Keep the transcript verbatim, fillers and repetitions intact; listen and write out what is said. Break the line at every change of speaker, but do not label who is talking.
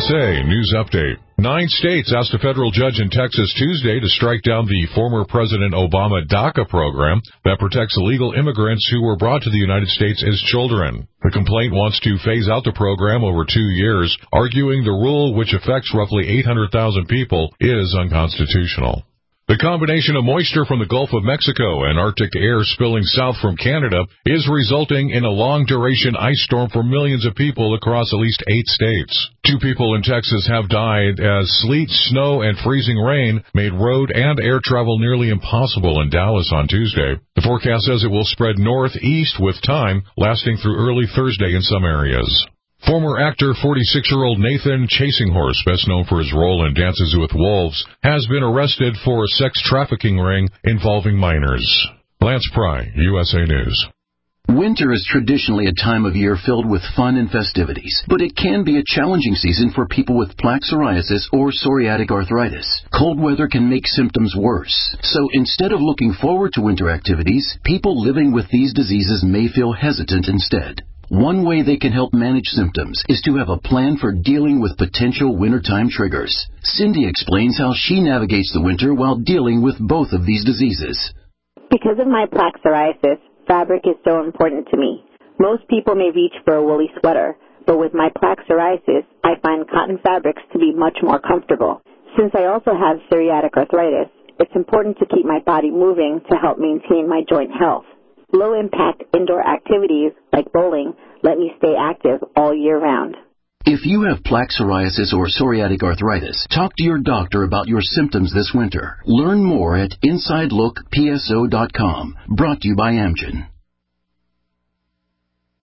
S A News Update. Nine states asked a federal judge in Texas Tuesday to strike down the former President Obama DACA program that protects illegal immigrants who were brought to the United States as children. The complaint wants to phase out the program over two years, arguing the rule, which affects roughly eight hundred thousand people, is unconstitutional. The combination of moisture from the Gulf of Mexico and Arctic air spilling south from Canada is resulting in a long-duration ice storm for millions of people across at least eight states. Two people in Texas have died as sleet, snow, and freezing rain made road and air travel nearly impossible in Dallas on Tuesday. The forecast says it will spread northeast with time, lasting through early Thursday in some areas. Former actor forty-six-year-old Nathan Chasinghorse, best known for his role in Dances with Wolves, has been arrested for a sex trafficking ring involving minors. Lance Pry, U S A News.
Winter is traditionally a time of year filled with fun and festivities, but it can be a challenging season for people with plaque psoriasis or psoriatic arthritis. Cold weather can make symptoms worse. So instead of looking forward to winter activities, people living with these diseases may feel hesitant instead. One way they can help manage symptoms is to have a plan for dealing with potential wintertime triggers. Cindy explains how she navigates the winter while dealing with both of these diseases.
Because of my plaque psoriasis, fabric is so important to me. Most people may reach for a woolly sweater, but with my plaque psoriasis, I find cotton fabrics to be much more comfortable. Since I also have psoriatic arthritis, it's important to keep my body moving to help maintain my joint health. Low-impact indoor activities like bowling let me stay active all year round.
If you have plaque psoriasis or psoriatic arthritis, talk to your doctor about your symptoms this winter. Learn more at inside look P S O dot com. Brought to you by Amgen.